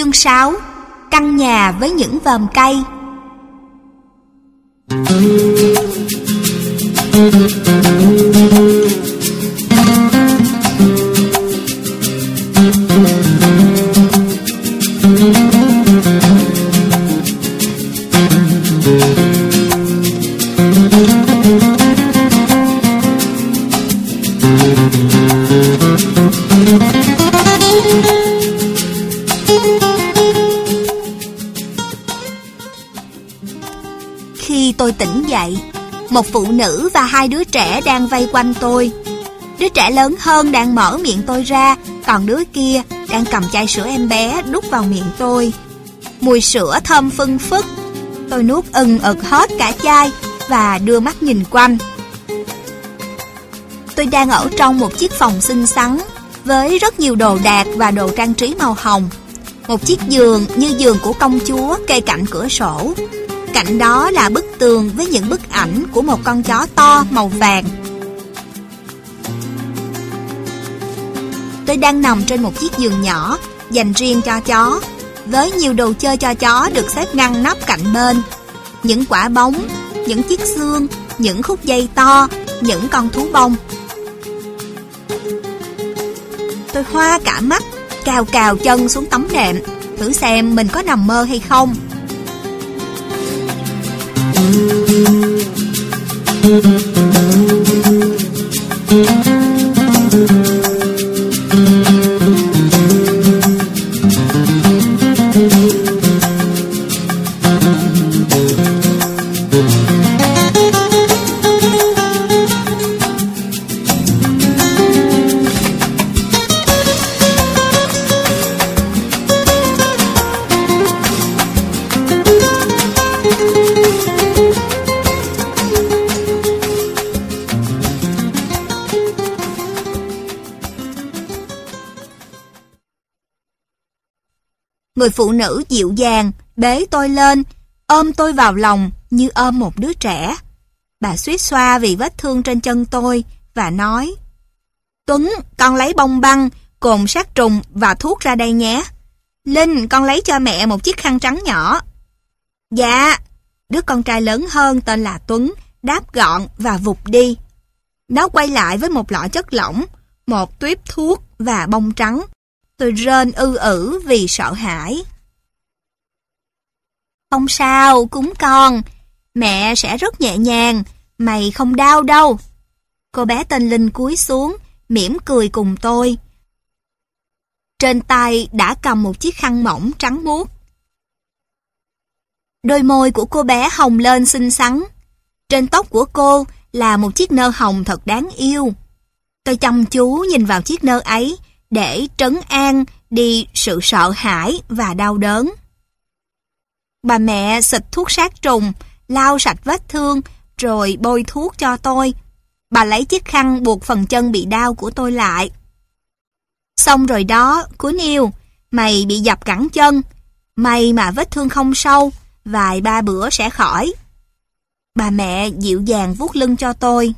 Chương 6. Căn nhà với những vòm cây. Khi tôi tỉnh dậy, một phụ nữ và hai đứa trẻ đang vây quanh tôi. Đứa trẻ lớn hơn đang mở miệng tôi ra, còn đứa kia đang cầm chai sữa em bé đút vào miệng tôi. Mùi sữa thơm phưng phức. Tôi nuốt ực hết cả chai và đưa mắt nhìn quanh. Tôi đang ở trong một chiếc phòng xinh xắn với rất nhiều đồ đạc và đồ trang trí màu hồng. Một chiếc giường như giường của công chúa kê cạnh cửa sổ. Cạnh đó là bức tường với những bức ảnh của một con chó to màu vàng. Tôi đang nằm trên một chiếc giường nhỏ dành riêng cho chó, với nhiều đồ chơi cho chó được xếp ngăn nắp cạnh bên. Những quả bóng, những chiếc xương, những khúc dây to, những con thú bông. Tôi hoa cả mắt, cào chân xuống tấm nệm, thử xem mình có nằm mơ hay không. Người phụ nữ dịu dàng bế tôi lên, ôm tôi vào lòng như ôm một đứa trẻ. Bà xuýt xoa vì vết thương trên chân tôi và nói: "Tuấn, con lấy bông băng, cồn sát trùng và thuốc ra đây nhé. Linh, con lấy cho mẹ một chiếc khăn trắng nhỏ." "Dạ." Đứa con trai lớn hơn tên là Tuấn đáp gọn và vụt đi. Nó quay lại với một lọ chất lỏng, một tuýp thuốc và bông trắng. Tôi rên ư vì sợ hãi. "Không sao, cún con. Mẹ sẽ rất nhẹ nhàng. Mày không đau đâu." Cô bé tên Linh cúi xuống, mỉm cười cùng tôi. Trên tay đã cầm một chiếc khăn mỏng trắng muốt. Đôi môi của cô bé hồng lên xinh xắn. Trên tóc của cô là một chiếc nơ hồng thật đáng yêu. Tôi chăm chú nhìn vào chiếc nơ ấy để trấn an đi sự sợ hãi và đau đớn. Bà mẹ xịt thuốc sát trùng, lau sạch vết thương, rồi bôi thuốc cho tôi. Bà lấy chiếc khăn buộc phần chân bị đau của tôi lại. "Xong rồi đó, Cuốn yêu, mày bị dập cẳng chân. May mà vết thương không sâu, vài ba bữa sẽ khỏi." Bà mẹ dịu dàng vuốt lưng cho tôi.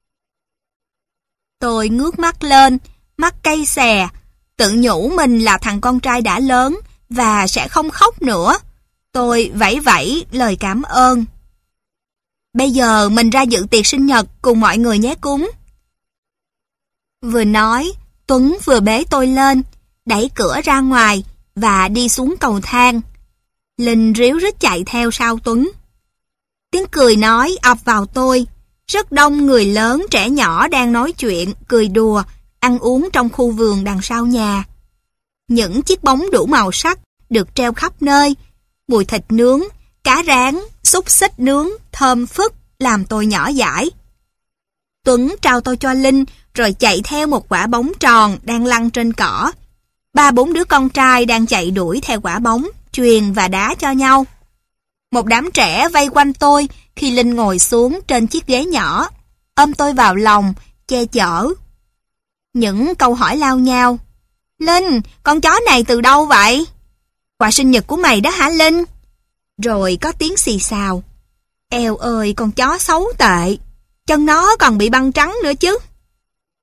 Tôi ngước mắt lên, mắt cay xè, tự nhủ mình là thằng con trai đã lớn và sẽ không khóc nữa. Tôi vẫy lời cảm ơn. "Bây giờ mình ra dự tiệc sinh nhật cùng mọi người nhé Cún." Vừa nói, Tuấn vừa bế tôi lên, đẩy cửa ra ngoài và đi xuống cầu thang. Linh ríu rít chạy theo sau Tuấn. Tiếng cười nói ập vào tôi. Rất đông người lớn trẻ nhỏ đang nói chuyện, cười đùa, ăn uống trong khu vườn đằng sau nhà. Những chiếc bóng đủ màu sắc được treo khắp nơi. Mùi thịt nướng, cá rán, xúc xích nướng, thơm phức làm tôi nhỏ dãi. Tuấn trao tôi cho Linh rồi chạy theo một quả bóng tròn đang lăn trên cỏ. 3-4 đứa con trai đang chạy đuổi theo quả bóng, chuyền và đá cho nhau. Một đám trẻ vây quanh tôi khi Linh ngồi xuống trên chiếc ghế nhỏ, ôm tôi vào lòng, che chở. Những câu hỏi lao nhau. "Linh, con chó này từ đâu vậy?" "Quà sinh nhật của mày đó hả Linh?" Rồi có tiếng xì xào. "Eo ơi, con chó xấu tệ. Chân nó còn bị băng trắng nữa chứ."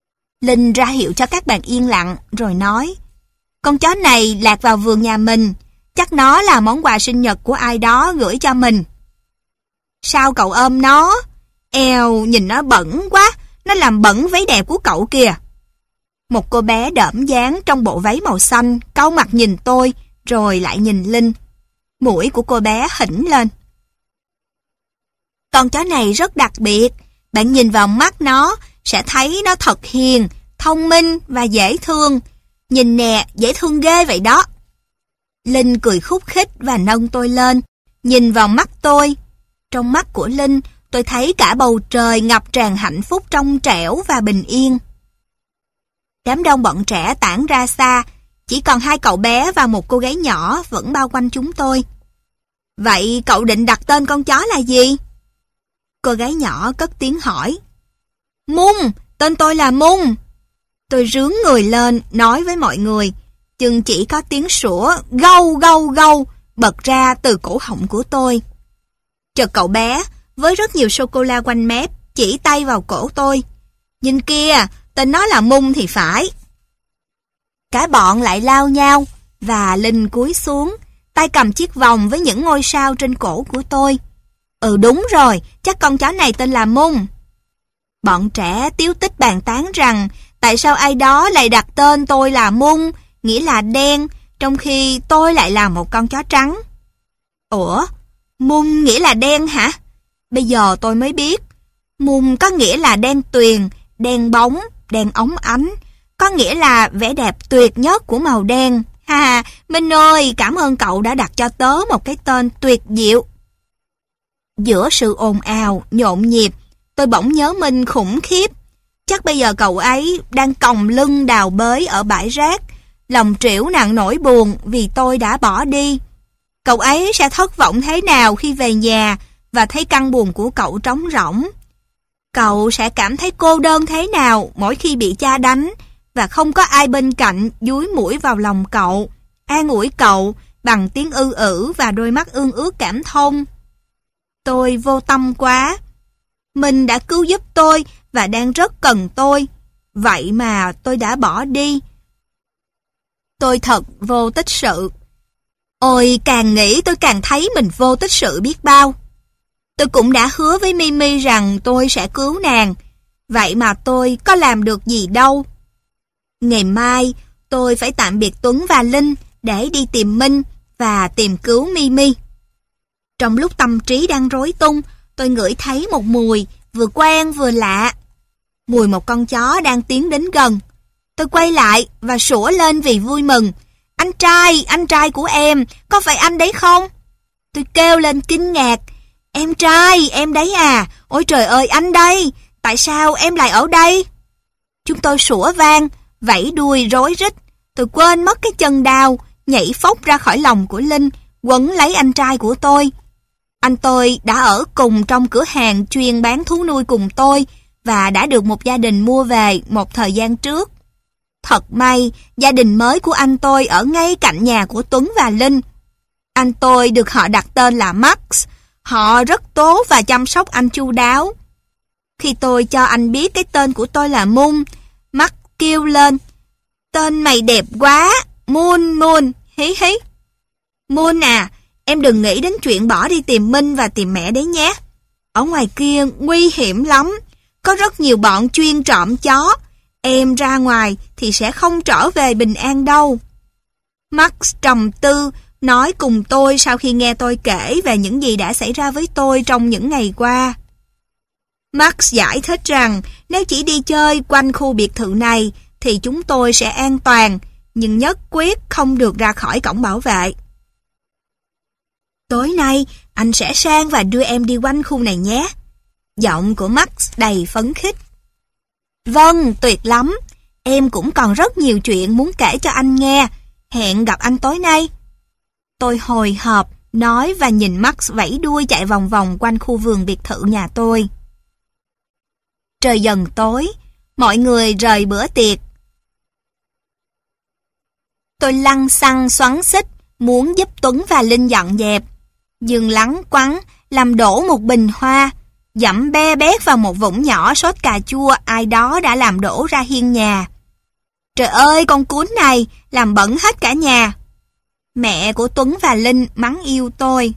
Linh ra hiệu cho các bạn yên lặng rồi nói: "Con chó này lạc vào vườn nhà mình, Chắc nó là món quà sinh nhật của ai đó gửi cho mình. Sao cậu ôm nó? Eo, nhìn nó bẩn quá, nó làm bẩn váy đẹp của cậu kìa. Một cô bé đỡm dáng trong bộ váy màu xanh cau mặt nhìn tôi, rồi lại nhìn Linh. Mũi của cô bé hỉnh lên. Con chó này rất đặc biệt, bạn nhìn vào mắt nó sẽ thấy nó thật hiền, thông minh và dễ thương. Nhìn nè, dễ thương ghê vậy đó. Linh cười khúc khích và nâng tôi lên, nhìn vào mắt tôi. Trong mắt của Linh, tôi thấy cả bầu trời ngập tràn hạnh phúc trong trẻo và bình yên. Đám đông bọn trẻ tản ra xa, chỉ còn 2 cậu bé và một cô gái nhỏ vẫn bao quanh chúng tôi. Vậy cậu định đặt tên con chó là gì? Cô gái nhỏ cất tiếng hỏi. Mung, tên tôi là Mung. Tôi rướn người lên nói với mọi người, chừng chỉ có tiếng sủa gâu gâu gâu bật ra từ cổ họng của tôi. Chợt cậu bé với rất nhiều sô-cô-la quanh mép chỉ tay vào cổ tôi. Nhìn kia, tên nó là Mung thì phải. Cả bọn lại lao nhau và Linh cúi xuống, tay cầm chiếc vòng với những ngôi sao trên cổ của tôi. Đúng rồi, chắc con chó này tên là Mung. Bọn trẻ tíu tích bàn tán rằng tại sao ai đó lại đặt tên tôi là Mung, nghĩa là đen, trong khi tôi lại là một con chó trắng. Ủa, Mung nghĩa là đen hả? Bây giờ tôi mới biết. Mung có nghĩa là đen tuyền, đen bóng, đen óng ánh. Có nghĩa là vẻ đẹp tuyệt nhất của màu đen. Ha, Minh ơi, cảm ơn cậu đã đặt cho tớ một cái tên tuyệt diệu. Giữa sự ồn ào, nhộn nhịp, tôi bỗng nhớ Minh khủng khiếp. Chắc bây giờ cậu ấy đang còng lưng đào bới ở bãi rác, lòng trĩu nặng nỗi buồn vì tôi đã bỏ đi. Cậu ấy sẽ thất vọng thế nào khi về nhà và thấy căn buồng của cậu trống rỗng. Cậu sẽ cảm thấy cô đơn thế nào mỗi khi bị cha đánh và không có ai bên cạnh dúi mũi vào lòng cậu, an ủi cậu bằng tiếng ư ử và đôi mắt ương ước cảm thông. Tôi vô tâm quá. Mình đã cứu giúp tôi và đang rất cần tôi. Vậy mà tôi đã bỏ đi. Tôi thật vô tích sự. Ôi, càng nghĩ tôi càng thấy mình vô tích sự biết bao. Tôi cũng đã hứa với Mimi rằng tôi sẽ cứu nàng. Vậy mà tôi có làm được gì đâu. Ngày mai, tôi phải tạm biệt Tuấn và Linh để đi tìm Minh và tìm cứu Mimi. Trong lúc tâm trí đang rối tung, tôi ngửi thấy một mùi vừa quen vừa lạ. Mùi một con chó đang tiến đến gần. Tôi quay lại và sủa lên vì vui mừng. Anh trai của em, có phải anh đấy không? Tôi kêu lên kinh ngạc. Em trai, em đấy à? Ôi trời ơi, anh đây, tại sao em lại ở đây? Chúng tôi sủa vang, vẫy đuôi rối rít. Tôi quên mất cái chân đao, nhảy phóc ra khỏi lòng của Linh, quấn lấy anh trai của tôi. Anh tôi đã ở cùng trong cửa hàng chuyên bán thú nuôi cùng tôi và đã được một gia đình mua về một thời gian trước. Thật may, gia đình mới của anh tôi ở ngay cạnh nhà của Tuấn và Linh. Anh tôi được họ đặt tên là Max. Họ rất tốt và chăm sóc anh chu đáo. Khi tôi cho anh biết cái tên của tôi là Mung, Max kêu lên. Tên mày đẹp quá, Moon, hí hí. Moon à, em đừng nghĩ đến chuyện bỏ đi tìm Minh và tìm mẹ đấy nhé. Ở ngoài kia nguy hiểm lắm, có rất nhiều bọn chuyên trộm chó. Em ra ngoài thì sẽ không trở về bình an đâu. Max trầm tư, nói cùng tôi sau khi nghe tôi kể về những gì đã xảy ra với tôi trong những ngày qua. Max giải thích rằng nếu chỉ đi chơi quanh khu biệt thự này thì chúng tôi sẽ an toàn, nhưng nhất quyết không được ra khỏi cổng bảo vệ. Tối nay, anh sẽ sang và đưa em đi quanh khu này nhé. Giọng của Max đầy phấn khích. Vâng, tuyệt lắm. Em cũng còn rất nhiều chuyện muốn kể cho anh nghe. Hẹn gặp anh tối nay. Tôi hồi hộp, nói và nhìn Max vẫy đuôi chạy vòng vòng quanh khu vườn biệt thự nhà tôi. Trời dần tối, mọi người rời bữa tiệc. Tôi lăng xăng xoắn xít, muốn giúp Tuấn và Linh dọn dẹp. Nhưng lắng quắng, làm đổ một bình hoa, dẫm be bét vào một vũng nhỏ sốt cà chua ai đó đã làm đổ ra hiên nhà. Trời ơi, con cún này, làm bẩn hết cả nhà. Mẹ của Tuấn và Linh mắng yêu tôi.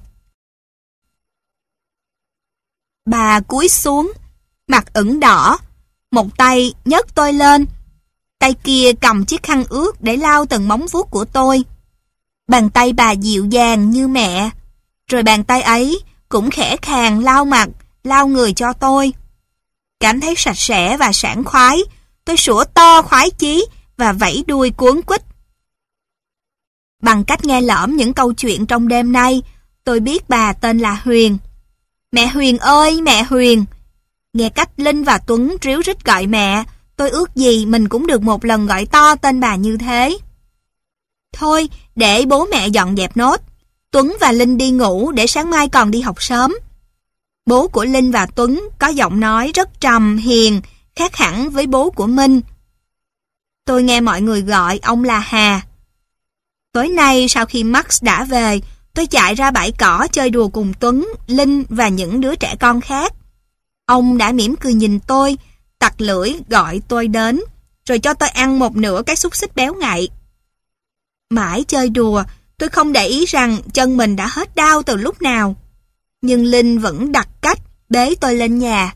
Bà cúi xuống, mặt ửng đỏ, một tay nhấc tôi lên, tay kia cầm chiếc khăn ướt để lau từng móng vuốt của tôi. Bàn tay bà dịu dàng như mẹ, rồi bàn tay ấy cũng khẽ khàng lau mặt, lau người cho tôi. Cảm thấy sạch sẽ và sảng khoái, tôi sủa to khoái chí và vẫy đuôi cuống quýt. Bằng cách nghe lỏm những câu chuyện trong đêm nay, tôi biết bà tên là Huyền. Mẹ Huyền ơi, mẹ Huyền! Nghe cách Linh và Tuấn ríu rít gọi mẹ, tôi ước gì mình cũng được một lần gọi to tên bà như thế. Thôi, để bố mẹ dọn dẹp nốt. Tuấn và Linh đi ngủ để sáng mai còn đi học sớm. Bố của Linh và Tuấn có giọng nói rất trầm, hiền, khác hẳn với bố của Minh. Tôi nghe mọi người gọi ông là Hà. Tối nay sau khi Max đã về, tôi chạy ra bãi cỏ chơi đùa cùng Tuấn, Linh và những đứa trẻ con khác. Ông đã mỉm cười nhìn tôi, tặc lưỡi gọi tôi đến, rồi cho tôi ăn một nửa cái xúc xích béo ngậy. Mãi chơi đùa, tôi không để ý rằng chân mình đã hết đau từ lúc nào. Nhưng Linh vẫn đặt cách bế tôi lên nhà.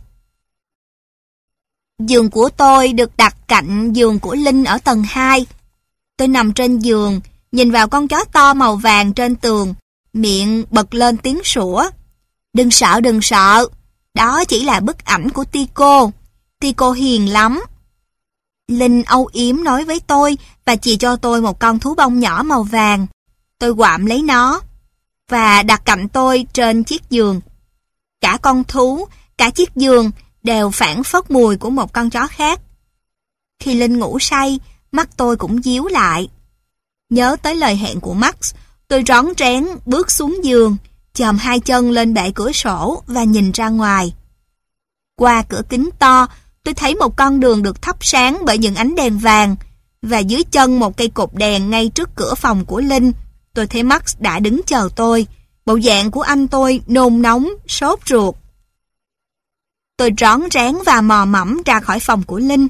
Giường của tôi được đặt cạnh giường của Linh ở tầng 2. Tôi nằm trên giường, nhìn vào con chó to màu vàng trên tường, miệng bật lên tiếng sủa. Đừng sợ, đừng sợ. Đó chỉ là bức ảnh của Tico. Tico hiền lắm. Linh âu yếm nói với tôi và chìa cho tôi một con thú bông nhỏ màu vàng. Tôi quạm lấy nó và đặt cạnh tôi trên chiếc giường. Cả con thú, cả chiếc giường đều phảng phất mùi của một con chó khác. Khi Linh ngủ say, mắt tôi cũng díu lại. Nhớ tới lời hẹn của Max, tôi rón rén bước xuống giường, chồm hai chân lên bệ cửa sổ và nhìn ra ngoài. Qua cửa kính to, tôi thấy một con đường được thắp sáng bởi những ánh đèn vàng, và dưới chân một cây cột đèn ngay trước cửa phòng của Linh, tôi thấy Max đã đứng chờ tôi. Bộ dạng của anh tôi nôn nóng, sốt ruột. Tôi rón rén và mò mẫm ra khỏi phòng của Linh.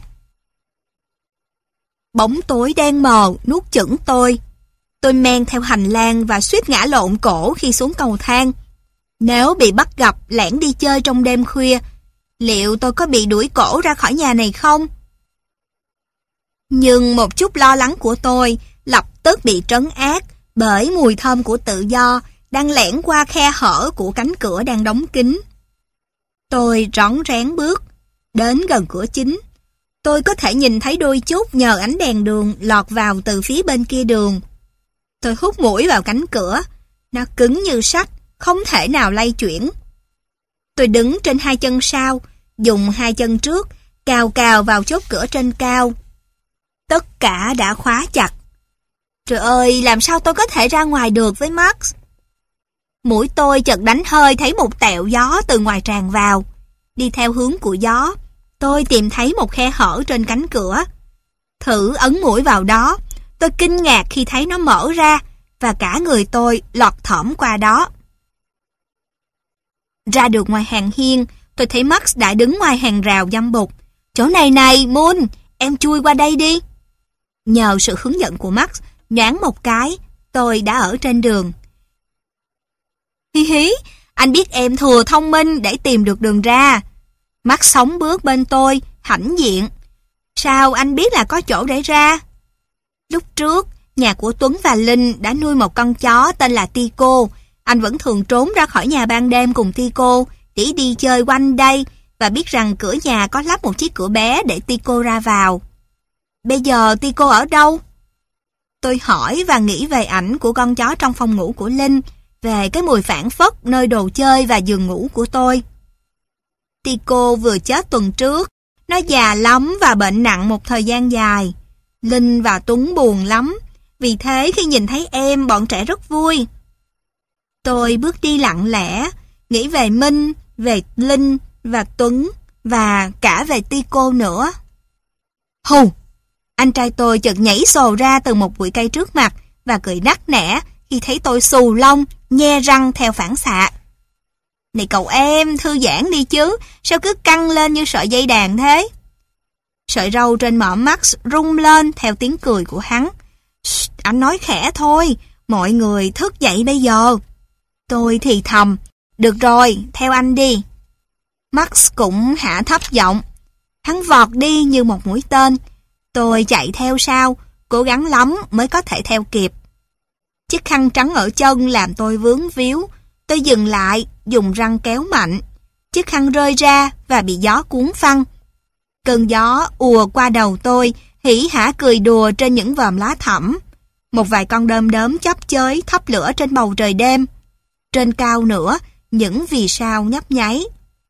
Bóng tối đen mờ nuốt chửng tôi. Tôi men theo hành lang và suýt ngã lộn cổ khi xuống cầu thang. Nếu bị bắt gặp lẻn đi chơi trong đêm khuya, liệu tôi có bị đuổi cổ ra khỏi nhà này không? Nhưng một chút lo lắng của tôi lập tức bị trấn áp bởi mùi thơm của tự do đang lẻn qua khe hở của cánh cửa đang đóng kín. Tôi rón rén bước đến gần cửa chính. Tôi có thể nhìn thấy đôi chút nhờ ánh đèn đường lọt vào từ phía bên kia đường. Tôi hút mũi vào cánh cửa. Nó cứng như sắt, không thể nào lay chuyển. Tôi đứng trên hai chân sau, dùng hai chân trước, cào cào vào chốt cửa trên cao. Tất cả đã khóa chặt. Trời ơi, làm sao tôi có thể ra ngoài được với Max? Mũi tôi chợt đánh hơi thấy một tẹo gió từ ngoài tràn vào. Đi theo hướng của gió, tôi tìm thấy một khe hở trên cánh cửa. Thử ấn mũi vào đó, tôi kinh ngạc khi thấy nó mở ra và cả người tôi lọt thỏm qua đó. Ra được ngoài hàng hiên, tôi thấy Max đã đứng ngoài hàng rào dăm bụt. Chỗ này này, Moon, em chui qua đây đi. Nhờ sự hướng dẫn của Max, nhoáng một cái, tôi đã ở trên đường. Hi hí, anh biết em thừa thông minh để tìm được đường ra. Max sóng bước bên tôi, hãnh diện. Sao anh biết là có chỗ để ra? Lúc trước, nhà của Tuấn và Linh đã nuôi một con chó tên là Tico. Anh vẫn thường trốn ra khỏi nhà ban đêm cùng Tico để đi chơi quanh đây và biết rằng cửa nhà có lắp một chiếc cửa bé để Tico ra vào. Bây giờ Tico ở đâu? Tôi hỏi và nghĩ về ảnh của con chó trong phòng ngủ của Linh, về cái mùi phảng phất nơi đồ chơi và giường ngủ của tôi. Tico vừa chết tuần trước, nó già lắm và bệnh nặng một thời gian dài. Linh và Tuấn buồn lắm, vì thế khi nhìn thấy em, bọn trẻ rất vui. Tôi bước đi lặng lẽ, nghĩ về Minh, về Linh và Tuấn và cả về Tico nữa. Hù! Anh trai tôi chợt nhảy sồ ra từ một bụi cây trước mặt và cười nắc nẻ khi thấy tôi xù lông, nhe răng theo phản xạ. Này cậu em, thư giãn đi chứ, sao cứ căng lên như sợi dây đàn thế? Sợi râu trên mõm Max rung lên theo tiếng cười của hắn. Anh nói khẽ thôi, mọi người thức dậy bây giờ. Tôi thì thầm, được rồi, theo anh đi. Max cũng hạ thấp giọng. Hắn vọt đi như một mũi tên. Tôi chạy theo sau, cố gắng lắm mới có thể theo kịp. Chiếc khăn trắng ở chân làm tôi vướng víu. Tôi dừng lại, dùng răng kéo mạnh. Chiếc khăn rơi ra và bị gió cuốn phăng. Cơn gió ùa qua đầu tôi, hỉ hả cười đùa trên những vòm lá thẫm. Một vài con đom đóm chớp chới thắp lửa trên bầu trời đêm. Trên cao nữa, những vì sao nhấp nháy.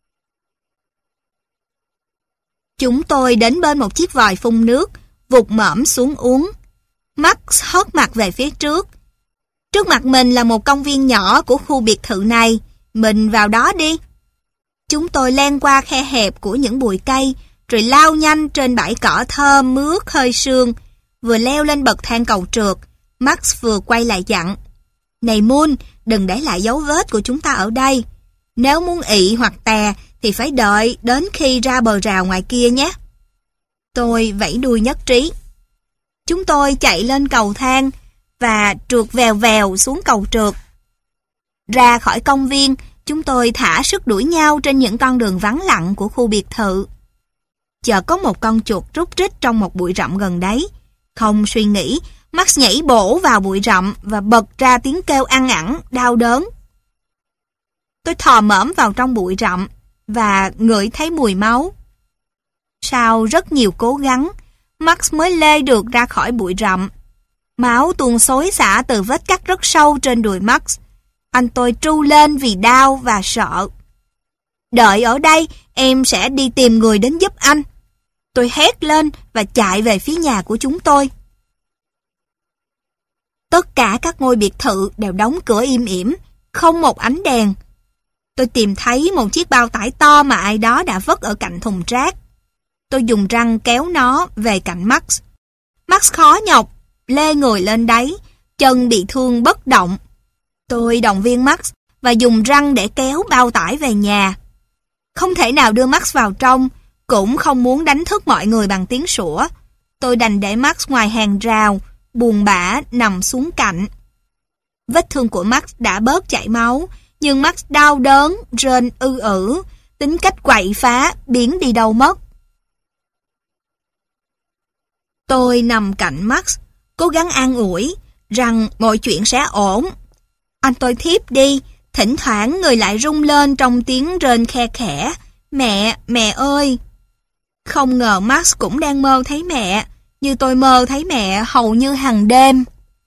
Chúng tôi đến bên một chiếc vòi phun nước, vụt mõm xuống uống. Max hất mặt về phía trước. Trước mặt mình là một công viên nhỏ của khu biệt thự này. Mình vào đó đi. Chúng tôi len qua khe hẹp của những bụi cây, rồi lao nhanh trên bãi cỏ thơm mướt hơi sương. Vừa leo lên bậc thang cầu trượt, Max vừa quay lại dặn. Này Moon, đừng để lại dấu vết của chúng ta ở đây. Nếu muốn ị hoặc tè thì phải đợi đến khi ra bờ rào ngoài kia nhé. Tôi vẫy đuôi nhất trí. Chúng tôi chạy lên cầu thang và trượt vèo vèo xuống cầu trượt. Ra khỏi công viên, chúng tôi thả sức đuổi nhau trên những con đường vắng lặng của khu biệt thự. Chợt có một con chuột rúc rít trong một bụi rậm gần đấy. Không suy nghĩ, Max nhảy bổ vào bụi rậm và bật ra tiếng kêu ăn ẳng, đau đớn. Tôi thò mõm vào trong bụi rậm và ngửi thấy mùi máu. Sau rất nhiều cố gắng, Max mới lê được ra khỏi bụi rậm. Máu tuôn xối xả từ vết cắt rất sâu trên đùi Max. Anh tôi tru lên vì đau và sợ. Đợi ở đây, em sẽ đi tìm người đến giúp anh. Tôi hét lên và chạy về phía nhà của chúng tôi. Tất cả các ngôi biệt thự đều đóng cửa im ỉm, không một ánh đèn. Tôi tìm thấy một chiếc bao tải to mà ai đó đã vứt ở cạnh thùng rác. Tôi dùng răng kéo nó về cạnh Max. Max khó nhọc, lê người lên đấy, chân bị thương bất động. Tôi động viên Max và dùng răng để kéo bao tải về nhà. Không thể nào đưa Max vào trong, cũng không muốn đánh thức mọi người bằng tiếng sủa. Tôi đành để Max ngoài hàng rào, buồn bã nằm xuống cạnh. Vết thương của Max đã bớt chảy máu, nhưng Max đau đớn, rên ư, tính cách quậy phá, biến đi đâu mất. Tôi nằm cạnh Max, cố gắng an ủi, rằng mọi chuyện sẽ ổn. Anh tôi thiếp đi, thỉnh thoảng người lại rung lên trong tiếng rên khe khẽ. Mẹ ơi! Không ngờ Max cũng đang mơ thấy mẹ, như tôi mơ thấy mẹ hầu như hàng đêm.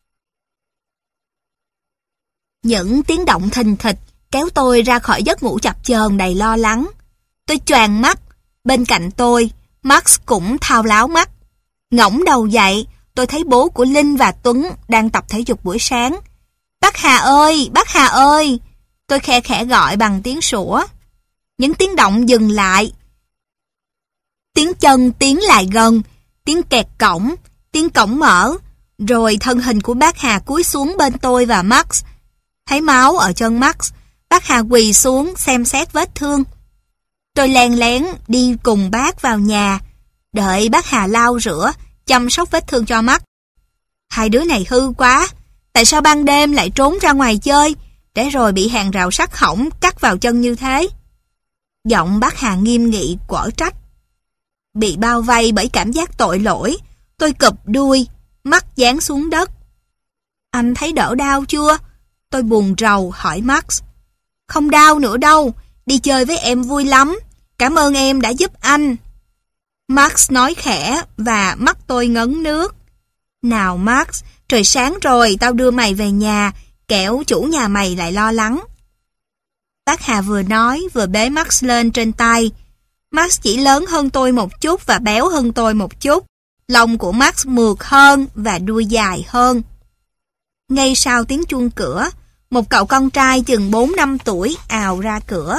Những tiếng động thình thịch kéo tôi ra khỏi giấc ngủ chập chờn đầy lo lắng. Tôi choàng mắt, bên cạnh tôi, Max cũng thao láo mắt. Ngẩng đầu dậy, tôi thấy bố của Linh và Tuấn đang tập thể dục buổi sáng. Bác Hà ơi, bác Hà ơi! Tôi khe khẽ gọi bằng tiếng sủa. Những tiếng động dừng lại. Tiếng chân tiến lại gần, tiếng kẹt cổng, tiếng cổng mở, rồi thân hình của bác Hà cúi xuống bên tôi và Max. Thấy máu ở chân Max, bác Hà quỳ xuống xem xét vết thương. Tôi len lén đi cùng bác vào nhà, đợi bác Hà lau rửa, chăm sóc vết thương cho Max. Hai đứa này hư quá, tại sao ban đêm lại trốn ra ngoài chơi, để rồi bị hàng rào sắt hỏng cắt vào chân như thế? Giọng bác Hà nghiêm nghị quở trách. Bị bao vây bởi cảm giác tội lỗi, tôi cụp đuôi, mắt dán xuống đất. Anh thấy đỡ đau chưa? Tôi buồn rầu hỏi Max. Không đau nữa đâu, đi chơi với em vui lắm, cảm ơn em đã giúp anh. Max nói khẽ và mắt tôi ngấn nước. Nào Max, trời sáng rồi, tao đưa mày về nhà, kẻo chủ nhà mày lại lo lắng. Bác Hà vừa nói vừa bế Max lên trên tay. Max chỉ lớn hơn tôi một chút và béo hơn tôi một chút. Lông của Max mượt hơn và đuôi dài hơn. Ngay sau tiếng chuông cửa, một cậu con trai chừng 4 năm tuổi ào ra cửa.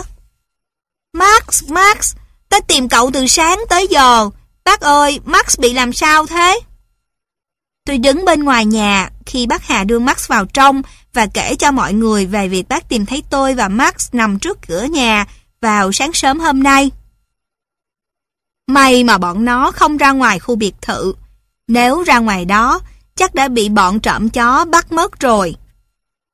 Max, tớ tìm cậu từ sáng tới giờ. Bác ơi, Max bị làm sao thế? Tôi đứng bên ngoài nhà khi bác Hà đưa Max vào trong và kể cho mọi người về việc bác tìm thấy tôi và Max nằm trước cửa nhà vào sáng sớm hôm nay. May mà bọn nó không ra ngoài khu biệt thự. Nếu ra ngoài đó, chắc đã bị bọn trộm chó bắt mất rồi.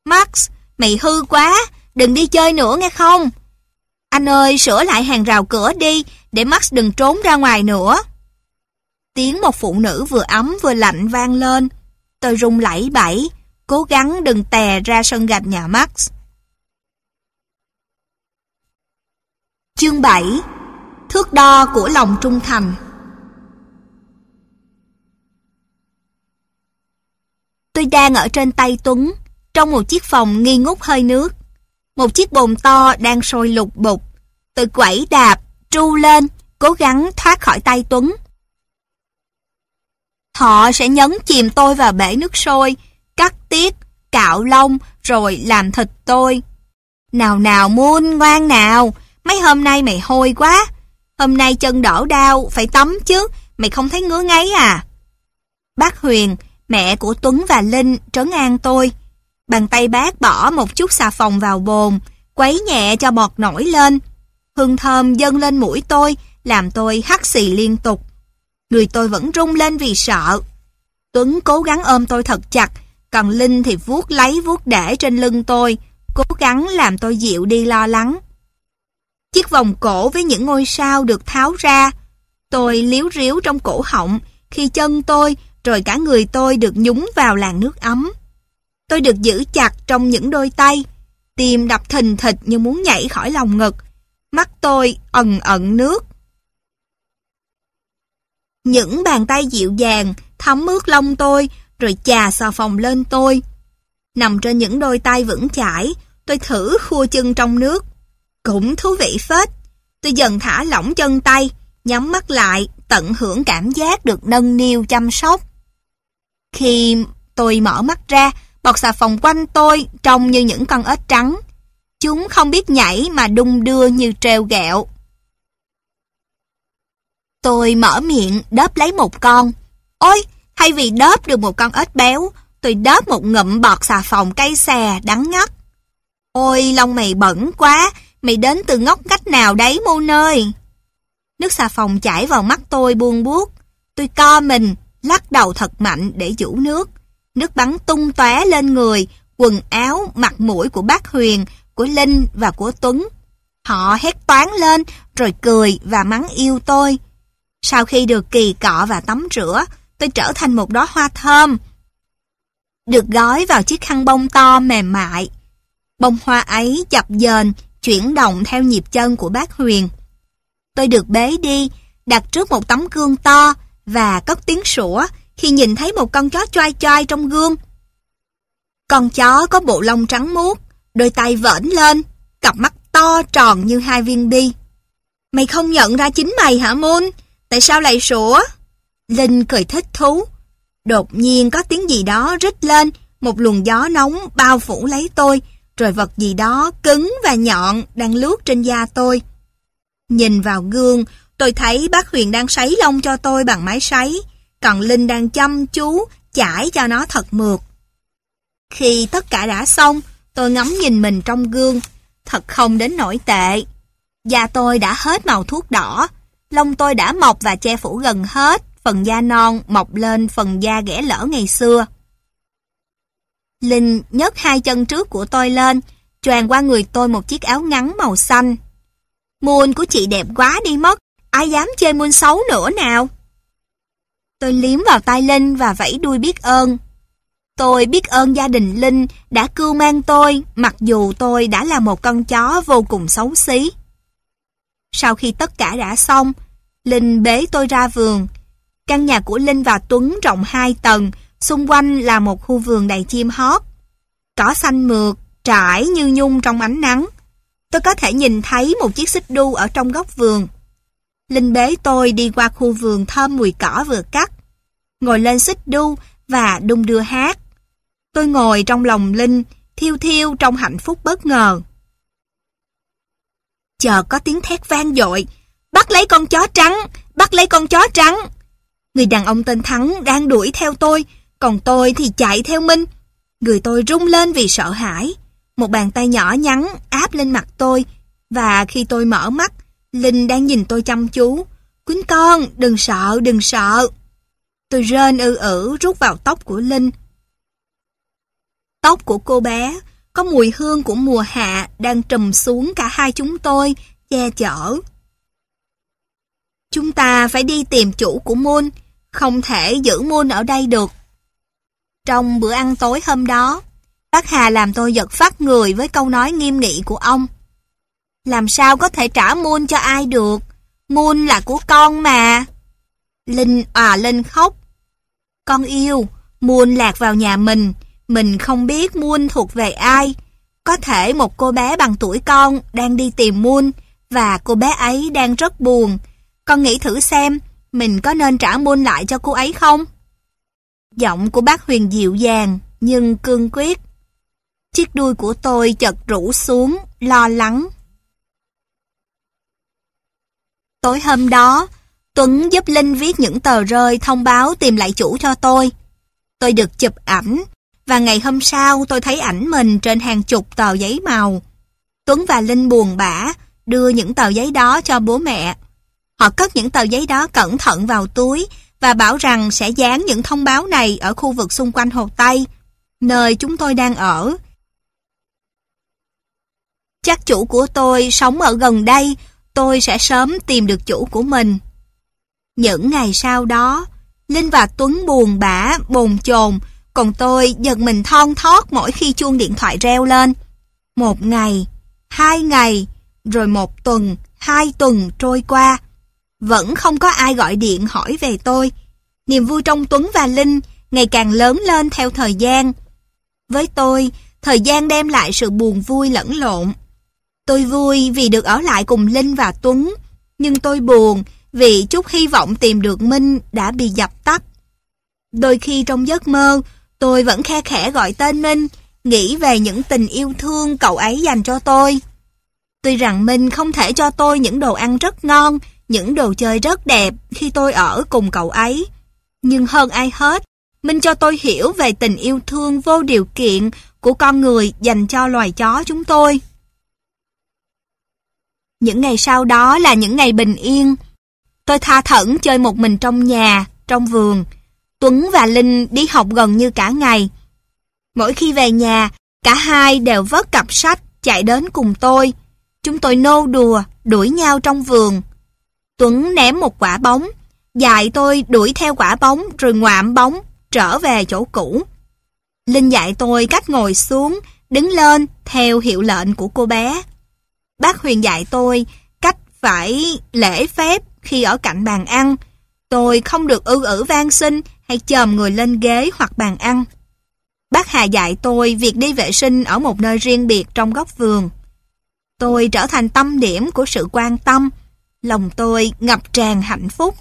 Max, mày hư quá, đừng đi chơi nữa nghe không? Anh ơi, sửa lại hàng rào cửa đi, để Max đừng trốn ra ngoài nữa. Tiếng một phụ nữ vừa ấm vừa lạnh vang lên. Tôi run lẩy bẩy, cố gắng đừng tè ra sân gạch nhà Max. Chương 7. Thước đo của lòng trung thành. Tôi đang ở trên tay Tuấn, trong một chiếc phòng nghi ngút hơi nước. Một chiếc bồn to đang sôi lục bục. Tôi quẩy đạp, tru lên, cố gắng thoát khỏi tay Tuấn. Họ sẽ nhấn chìm tôi vào bể nước sôi, cắt tiết, cạo lông, rồi làm thịt tôi. Nào nào Moon, ngoan nào, mấy hôm nay mày hôi quá. Hôm nay chân đổ đau, phải tắm chứ, mày không thấy ngứa ngáy à? Bác Huyền, mẹ của Tuấn và Linh, trấn an tôi. Bàn tay bác bỏ một chút xà phòng vào bồn, quấy nhẹ cho bọt nổi lên. Hương thơm dâng lên mũi tôi, làm tôi hắt xì liên tục. Người tôi vẫn rung lên vì sợ. Tuấn cố gắng ôm tôi thật chặt, còn Linh thì vuốt lấy vuốt để trên lưng tôi, cố gắng làm tôi dịu đi lo lắng. Chiếc vòng cổ với những ngôi sao được tháo ra. Tôi líu ríu trong cổ họng khi chân tôi rồi cả người tôi được nhúng vào làn nước ấm. Tôi được giữ chặt trong những đôi tay, tim đập thình thịch như muốn nhảy khỏi lòng ngực. Mắt tôi ẩn ẩn nước. Những bàn tay dịu dàng thấm ướt lông tôi rồi chà xà phòng lên tôi. Nằm trên những đôi tay vững chãi, tôi thử khua chân trong nước. Cũng thú vị phết. Tôi dần thả lỏng chân tay, nhắm mắt lại, tận hưởng cảm giác được nâng niu chăm sóc. Khi tôi mở mắt ra, bọt xà phòng quanh tôi trông như những con ếch trắng. Chúng không biết nhảy mà đung đưa như trêu ghẹo. Tôi mở miệng đớp lấy một con. Ôi, thay vì đớp được một con ếch béo, tôi đớp một ngụm bọt xà phòng cay xè đắng ngắt. Ôi, lông mày bẩn quá, mày đến từ ngóc ngách nào đấy Moon ơi. Nước xà phòng chảy vào mắt tôi buông buốt. Tôi co mình, lắc đầu thật mạnh để giữ nước. Nước bắn tung tóe lên người, quần áo, mặt mũi của bác Huyền, của Linh và của Tuấn. Họ hét toáng lên, rồi cười và mắng yêu tôi. Sau khi được kỳ cọ và tắm rửa, tôi trở thành một đóa hoa thơm, được gói vào chiếc khăn bông to mềm mại. Bông hoa ấy chập chờn, chuyển động theo nhịp chân của bác Huyền. Tôi được bế đi, đặt trước một tấm gương to và cất tiếng sủa khi nhìn thấy một con chó choai choai trong gương. Con chó có bộ lông trắng muốt, đôi tay vểnh lên, cặp mắt to tròn như hai viên bi. Mày không nhận ra chính mày hả Moon? Tại sao lại sủa? Linh cười thích thú. Đột nhiên có tiếng gì đó rít lên, một luồng gió nóng bao phủ lấy tôi, rồi vật gì đó cứng và nhọn đang lướt trên da tôi. Nhìn vào gương, tôi thấy bác Huyền đang sấy lông cho tôi bằng máy sấy, còn Linh đang chăm chú chải cho nó thật mượt. Khi tất cả đã xong, tôi ngắm nhìn mình trong gương, thật không đến nỗi tệ. Da tôi đã hết màu thuốc đỏ, lông tôi đã mọc và che phủ gần hết phần da non mọc lên phần da ghẻ lỡ ngày xưa. Linh nhấc hai chân trước của tôi lên, choàng qua người tôi một chiếc áo ngắn màu xanh. Moon của chị đẹp quá đi mất, ai dám chê Moon xấu nữa nào? Tôi liếm vào tay Linh và vẫy đuôi biết ơn. Tôi biết ơn gia đình Linh đã cưu mang tôi, mặc dù tôi đã là một con chó vô cùng xấu xí. Sau khi tất cả đã xong, Linh bế tôi ra vườn. Căn nhà của Linh và Tuấn rộng 2 tầng, xung quanh là một khu vườn đầy chim hót. Cỏ xanh mượt, trải như nhung trong ánh nắng. Tôi có thể nhìn thấy một chiếc xích đu ở trong góc vườn. Linh bế tôi đi qua khu vườn thơm mùi cỏ vừa cắt, ngồi lên xích đu và đung đưa hát. Tôi ngồi trong lòng Linh, thiêu thiêu trong hạnh phúc bất ngờ. Chợt có tiếng thét vang dội, bắt lấy con chó trắng, bắt lấy con chó trắng. Người đàn ông tên Thắng đang đuổi theo tôi, còn tôi thì chạy theo Minh. Người tôi rung lên vì sợ hãi. Một bàn tay nhỏ nhắn áp lên mặt tôi, và khi tôi mở mắt, Linh đang nhìn tôi chăm chú. Quýnh con, đừng sợ, đừng sợ. Tôi rên rút vào tóc của Linh. Tóc của cô bé Có mùi hương của mùa hạ đang trùm xuống cả hai chúng tôi, che chở. Chúng ta phải đi tìm chủ của Moon, không thể giữ Moon ở đây được. Trong bữa ăn tối hôm đó, bác Hà làm tôi giật phát người với câu nói nghiêm nghị của ông. Làm sao có thể trả Moon cho ai được? Moon là của con mà. Linh òa lên khóc. Con yêu, Moon lạc vào nhà mình không biết Moon thuộc về ai. Có thể một cô bé bằng tuổi con đang đi tìm Moon và cô bé ấy đang rất buồn. Con nghĩ thử xem, mình có nên trả Moon lại cho cô ấy không? Giọng của bác Huyền dịu dàng nhưng cương quyết. Chiếc đuôi của tôi chợt rũ xuống, lo lắng. Tối hôm đó, Tuấn giúp Linh viết những tờ rơi thông báo tìm lại chủ cho tôi. Tôi được chụp ảnh, và ngày hôm sau tôi thấy ảnh mình trên hàng chục tờ giấy màu. Tuấn và Linh buồn bã, đưa những tờ giấy đó cho bố mẹ. Họ cất những tờ giấy đó cẩn thận vào túi và bảo rằng sẽ dán những thông báo này ở khu vực xung quanh Hồ Tây, nơi chúng tôi đang ở. Chắc chủ của tôi sống ở gần đây, tôi sẽ sớm tìm được chủ của mình. Những ngày sau đó, Linh và Tuấn buồn bã, bồn chồn, còn tôi giật mình thon thót mỗi khi chuông điện thoại reo lên. 1 ngày, 2 ngày, rồi 1 tuần, 2 tuần trôi qua. Vẫn không có ai gọi điện hỏi về tôi. Niềm vui trong Tuấn và Linh ngày càng lớn lên theo thời gian. Với tôi, thời gian đem lại sự buồn vui lẫn lộn. Tôi vui vì được ở lại cùng Linh và Tuấn, nhưng tôi buồn vì chút hy vọng tìm được Minh đã bị dập tắt. Đôi khi trong giấc mơ, tôi vẫn khe khẽ gọi tên Minh, nghĩ về những tình yêu thương cậu ấy dành cho tôi. Tuy rằng Minh không thể cho tôi những đồ ăn rất ngon, những đồ chơi rất đẹp khi tôi ở cùng cậu ấy. Nhưng hơn ai hết, Minh cho tôi hiểu về tình yêu thương vô điều kiện của con người dành cho loài chó chúng tôi. Những ngày sau đó là những ngày bình yên. Tôi tha thẩn chơi một mình trong nhà, trong vườn. Tuấn và Linh đi học gần như cả ngày. Mỗi khi về nhà, cả hai đều vớt cặp sách chạy đến cùng tôi. Chúng tôi nô đùa, đuổi nhau trong vườn. Tuấn ném một quả bóng, dạy tôi đuổi theo quả bóng rồi ngoạm bóng, trở về chỗ cũ. Linh dạy tôi cách ngồi xuống, đứng lên theo hiệu lệnh của cô bé. Bác Huyền dạy tôi cách phải lễ phép khi ở cạnh bàn ăn. Tôi không được ư van xin hay chồm người lên ghế hoặc bàn ăn. Bác Hà dạy tôi việc đi vệ sinh ở một nơi riêng biệt trong góc vườn. Tôi trở thành tâm điểm của sự quan tâm. Lòng tôi ngập tràn hạnh phúc.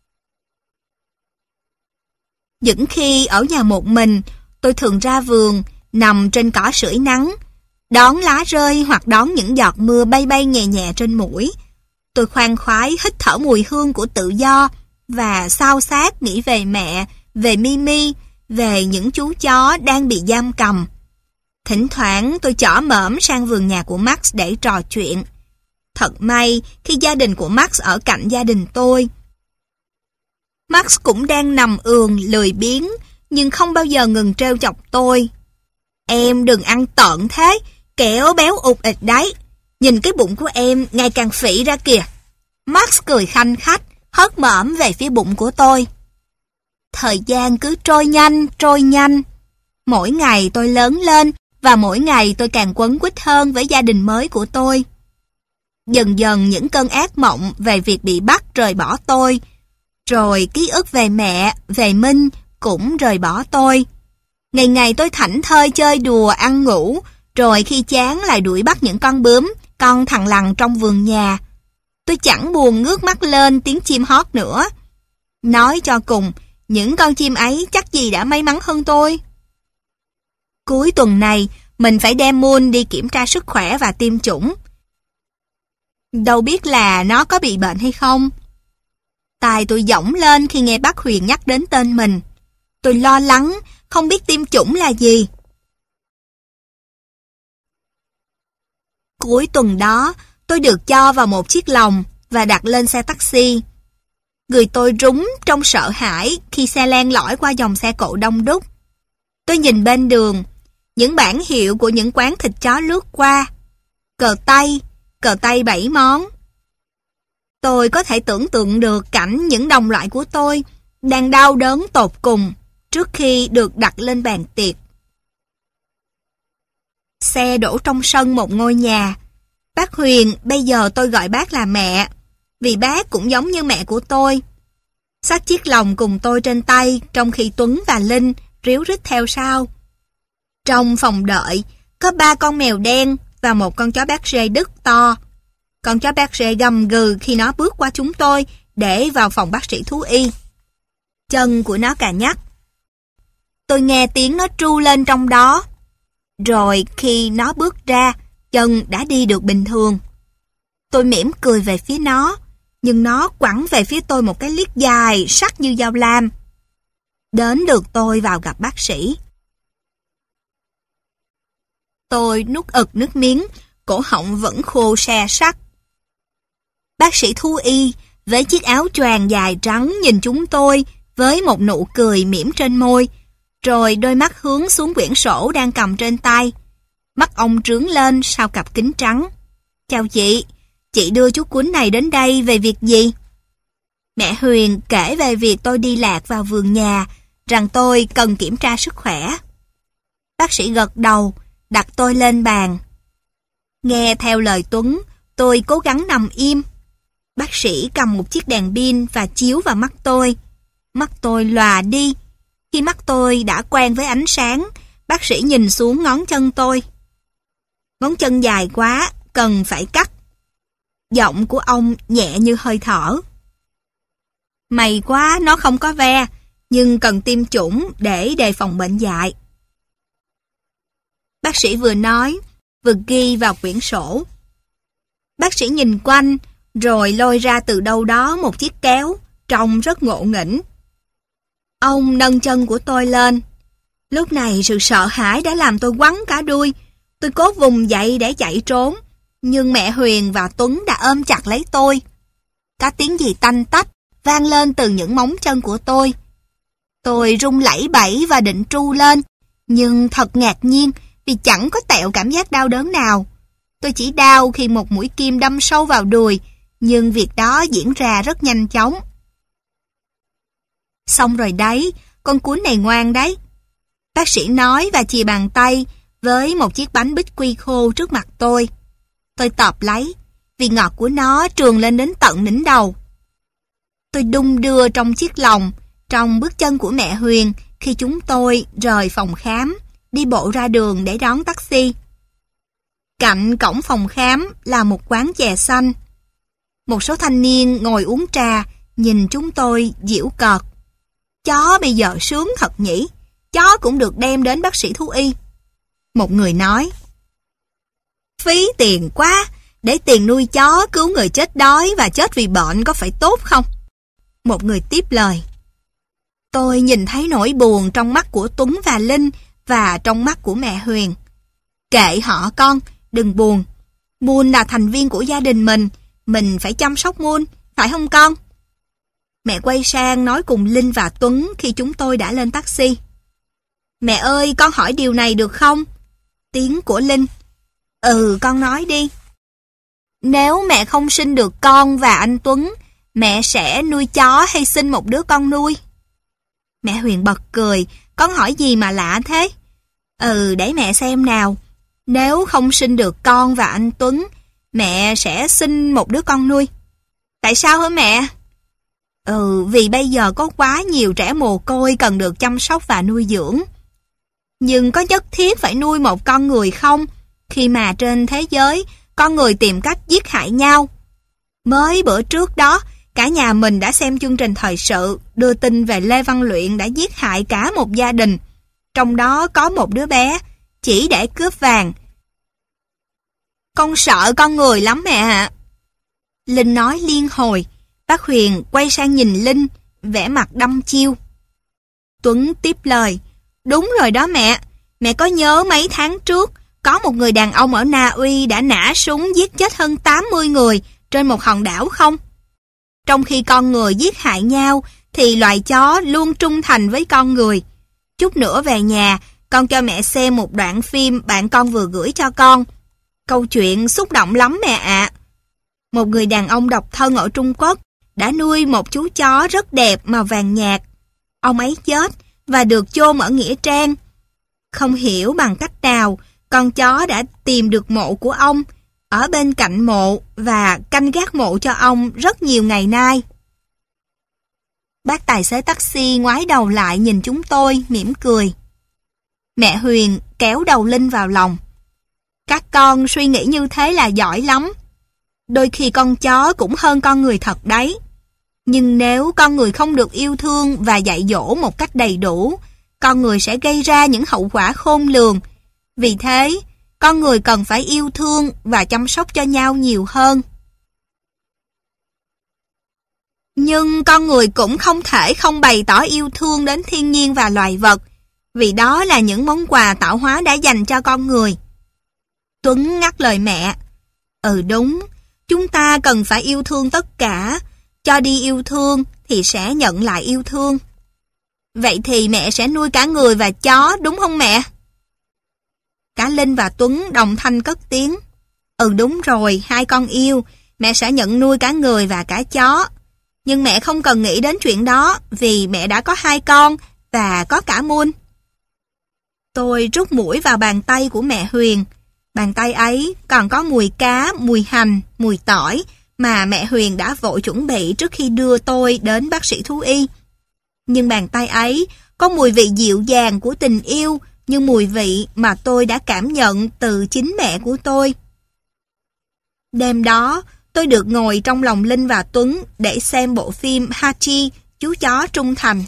Những khi ở nhà một mình, tôi thường ra vườn, nằm trên cỏ sưởi nắng, đón lá rơi hoặc đón những giọt mưa bay bay nhẹ nhẹ trên mũi. Tôi khoan khoái hít thở mùi hương của tự do và xao xát nghĩ về mẹ, về Mimi, về những chú chó đang bị giam cầm. Thỉnh thoảng tôi chỏ mởm sang vườn nhà của Max để trò chuyện. Thật may khi gia đình của Max ở cạnh gia đình tôi. Max cũng đang nằm ườn lười biếng, nhưng không bao giờ ngừng trêu chọc tôi. Em đừng ăn tợn thế, kẻo béo ụt ịch đấy. Nhìn cái bụng của em ngày càng phỉ ra kìa. Max cười khanh khách, hớt mởm về phía bụng của tôi. Thời gian cứ trôi nhanh, trôi nhanh. Mỗi ngày tôi lớn lên và mỗi ngày tôi càng quấn quýt hơn với gia đình mới của tôi. Dần dần những cơn ác mộng về việc bị bắt rời bỏ tôi. Rồi ký ức về mẹ, về Minh cũng rời bỏ tôi. Ngày ngày tôi thảnh thơi chơi đùa, ăn ngủ, rồi khi chán lại đuổi bắt những con bướm, con thằn lằn trong vườn nhà. Tôi chẳng buồn ngước mắt lên tiếng chim hót nữa. Nói cho cùng, những con chim ấy chắc gì đã may mắn hơn tôi. Cuối tuần này, mình phải đem Moon đi kiểm tra sức khỏe và tiêm chủng. Đâu biết là nó có bị bệnh hay không. Tai tôi dõng lên khi nghe bác Huyền nhắc đến tên mình. Tôi lo lắng, không biết tiêm chủng là gì. Cuối tuần đó, tôi được cho vào một chiếc lồng và đặt lên xe taxi. Người tôi rúng trong sợ hãi khi xe len lỏi qua dòng xe cộ đông đúc. Tôi nhìn bên đường, Những bảng hiệu của những quán thịt chó lướt qua. Cờ tây 7 món. Tôi có thể tưởng tượng được cảnh những đồng loại của tôi đang đau đớn tột cùng trước khi được đặt lên bàn tiệc. Xe đổ trong sân một ngôi nhà. Bác Huyền, bây giờ tôi gọi bác là mẹ, vì bác cũng giống như mẹ của tôi. Xách chiếc lồng cùng tôi trên tay, trong khi Tuấn và Linh ríu rít theo sau. Trong phòng đợi, có 3 con mèo đen và một con chó Berger Đức to. Con chó Berger gầm gừ khi nó bước qua chúng tôi để vào phòng bác sĩ thú y. Chân của nó cà nhắc. Tôi nghe tiếng nó tru lên trong đó. Rồi khi nó bước ra, chân đã đi được bình thường. Tôi mỉm cười về phía nó, nhưng nó quẳng về phía tôi một cái liếc dài sắc như dao lam. Đến lượt tôi vào gặp bác sĩ. Tôi nuốt ực nước miếng, cổ họng vẫn khô se sắt. Bác sĩ thú y với chiếc áo choàng dài trắng nhìn chúng tôi với một nụ cười mỉm trên môi, rồi đôi mắt hướng xuống quyển sổ đang cầm trên tay. Mắt ông trướng lên sau cặp kính trắng. Chào chị đưa chú cuốn này đến đây về việc gì? Mẹ Huyền kể về việc tôi đi lạc vào vườn nhà, rằng tôi cần kiểm tra sức khỏe. Bác sĩ gật đầu, đặt tôi lên bàn. Nghe theo lời Tuấn, tôi cố gắng nằm im. Bác sĩ cầm một chiếc đèn pin và chiếu vào mắt tôi. Mắt tôi lòa đi. Khi mắt tôi đã quen với ánh sáng, bác sĩ nhìn xuống ngón chân tôi. Ngón chân dài quá, cần phải cắt. Giọng của ông nhẹ như hơi thở. May quá nó không có ve, nhưng cần tiêm chủng để đề phòng bệnh dại. Bác sĩ vừa nói, vừa ghi vào quyển sổ. Bác sĩ nhìn quanh, rồi lôi ra từ đâu đó một chiếc kéo, trông rất ngộ nghĩnh. Ông nâng chân của tôi lên. Lúc này sự sợ hãi đã làm tôi quắn cả đuôi. Tôi cố vùng dậy để chạy trốn, nhưng mẹ Huyền và Tuấn đã ôm chặt lấy tôi. Có tiếng gì tanh tách vang lên từ những móng chân của tôi. Tôi run lẩy bẩy và định tru lên, nhưng thật ngạc nhiên vì chẳng có tẹo cảm giác đau đớn nào. Tôi chỉ đau khi một mũi kim đâm sâu vào đùi, nhưng việc đó diễn ra rất nhanh chóng. Xong rồi đấy, con cún này ngoan đấy. Bác sĩ nói và chìa bàn tay với một chiếc bánh bích quy khô trước mặt tôi. Tôi tọp lấy, vì ngọt của nó trườn lên đến tận đỉnh đầu. Tôi đung đưa trong chiếc lồng, trong bước chân của mẹ Huyền khi chúng tôi rời phòng khám, đi bộ ra đường để đón taxi. Cạnh cổng phòng khám là một quán chè xanh. Một số thanh niên ngồi uống trà, nhìn chúng tôi giễu cợt. Chó bây giờ sướng thật nhỉ, chó cũng được đem đến bác sĩ thú y. Một người nói, phí tiền quá, để tiền nuôi chó cứu người chết đói và chết vì bệnh có phải tốt không? Một người tiếp lời, tôi nhìn thấy nỗi buồn trong mắt của Tuấn và Linh và trong mắt của mẹ Huyền. Kệ họ con, đừng buồn. Moon là thành viên của gia đình mình phải chăm sóc Moon, phải không con? Mẹ quay sang nói cùng Linh và Tuấn khi chúng tôi đã lên taxi. Mẹ ơi, con hỏi điều này được không? Tiếng của Linh. Ừ, con nói đi. Nếu mẹ không sinh được con và anh Tuấn, mẹ sẽ nuôi chó hay sinh một đứa con nuôi? Mẹ Huyền bật cười, con hỏi gì mà lạ thế? Ừ, để mẹ xem nào. Nếu không sinh được con và anh Tuấn, mẹ sẽ sinh một đứa con nuôi. Tại sao hả mẹ? Vì bây giờ có quá nhiều trẻ mồ côi cần được chăm sóc và nuôi dưỡng. Nhưng có nhất thiết phải nuôi một con người không? Khi mà trên thế giới, con người tìm cách giết hại nhau. Mới bữa trước đó, cả nhà mình đã xem chương trình thời sự đưa tin về Lê Văn Luyện đã giết hại cả một gia đình. Trong đó có một đứa bé, chỉ để cướp vàng. Con sợ con người lắm mẹ ạ. Linh nói liên hồi. Bác Huyền quay sang nhìn Linh, vẻ mặt đăm chiêu. Tuấn tiếp lời. Đúng rồi đó mẹ. Mẹ có nhớ mấy tháng trước, có một người đàn ông ở Na Uy đã nã súng giết chết hơn 80 người trên một hòn đảo không? Trong khi con người giết hại nhau, thì loài chó luôn trung thành với con người. Chút nữa về nhà, con cho mẹ xem một đoạn phim bạn con vừa gửi cho con. Câu chuyện xúc động lắm mẹ ạ. Một người đàn ông độc thân ở Trung Quốc đã nuôi một chú chó rất đẹp màu vàng nhạt. Ông ấy chết và được chôn ở nghĩa trang. Không hiểu bằng cách nào, con chó đã tìm được mộ của ông, ở bên cạnh mộ và canh gác mộ cho ông rất nhiều ngày nay. Bác tài xế taxi ngoái đầu lại nhìn chúng tôi, mỉm cười. Mẹ Huyền kéo đầu Linh vào lòng. Các con suy nghĩ như thế là giỏi lắm. Đôi khi con chó cũng hơn con người thật đấy. Nhưng nếu con người không được yêu thương và dạy dỗ một cách đầy đủ, con người sẽ gây ra những hậu quả khôn lường. Vì thế, con người cần phải yêu thương và chăm sóc cho nhau nhiều hơn. Nhưng con người cũng không thể không bày tỏ yêu thương đến thiên nhiên và loài vật, vì đó là những món quà tạo hóa đã dành cho con người. Tuấn ngắt lời mẹ. Đúng, chúng ta cần phải yêu thương tất cả. Cho đi yêu thương thì sẽ nhận lại yêu thương. Vậy thì mẹ sẽ nuôi cả người và chó đúng không mẹ? Cả Linh và Tuấn đồng thanh cất tiếng. Đúng rồi, hai con yêu. Mẹ sẽ nhận nuôi cả người và cả chó. Nhưng mẹ không cần nghĩ đến chuyện đó vì mẹ đã có hai con và có cả Moon. Tôi rút mũi vào bàn tay của mẹ Huyền. Bàn tay ấy còn có mùi cá, mùi hành, mùi tỏi mà mẹ Huyền đã vội chuẩn bị trước khi đưa tôi đến bác sĩ thú y. Nhưng bàn tay ấy có mùi vị dịu dàng của tình yêu, như mùi vị mà tôi đã cảm nhận từ chính mẹ của tôi. Đêm đó, tôi được ngồi trong lòng Linh và Tuấn để xem bộ phim Hachi, chú chó trung thành.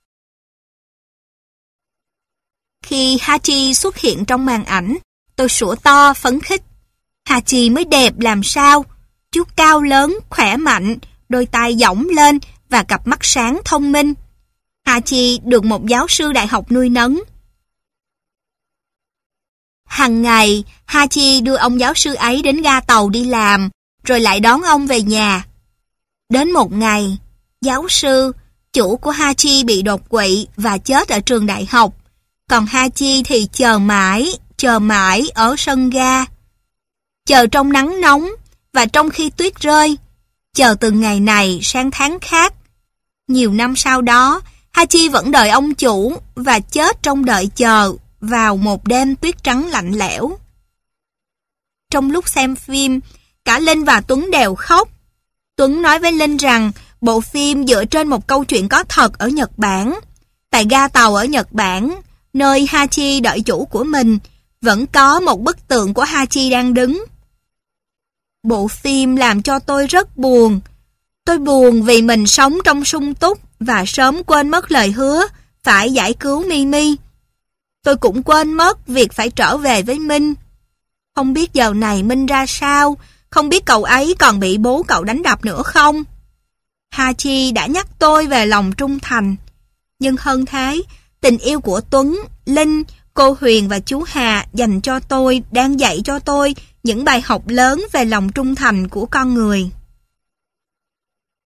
Khi Hachi xuất hiện trong màn ảnh, tôi sủa to phấn khích. Hachi mới đẹp làm sao? Chú cao lớn, khỏe mạnh, đôi tai dõng lên và cặp mắt sáng thông minh. Hachi được một giáo sư đại học nuôi nấng. Hằng ngày, Hachi đưa ông giáo sư ấy đến ga tàu đi làm, rồi lại đón ông về nhà. Đến một ngày, giáo sư, chủ của Hachi bị đột quỵ và chết ở trường đại học, còn Hachi thì chờ mãi ở sân ga. Chờ trong nắng nóng và trong khi tuyết rơi, chờ từ ngày này sang tháng khác. Nhiều năm sau đó, Hachi vẫn đợi ông chủ và chết trong đợi chờ vào một đêm tuyết trắng lạnh lẽo. Trong lúc xem phim, cả Linh và Tuấn đều khóc. Tuấn nói với Linh rằng bộ phim dựa trên một câu chuyện có thật ở Nhật Bản. Tại ga tàu ở Nhật Bản, nơi Hachi đợi chủ của mình, vẫn có một bức tượng của Hachi đang đứng. Bộ phim làm cho tôi rất buồn. Tôi buồn vì mình sống trong sung túc và sớm quên mất lời hứa phải giải cứu Mimi. Tôi cũng quên mất việc phải trở về với Minh. Không biết giờ này Minh ra sao, không biết cậu ấy còn bị bố cậu đánh đập nữa không. Hachi đã nhắc tôi về lòng trung thành. Nhưng hơn thế, tình yêu của Tuấn, Linh, cô Huyền và chú Hà dành cho tôi đang dạy cho tôi những bài học lớn về lòng trung thành của con người.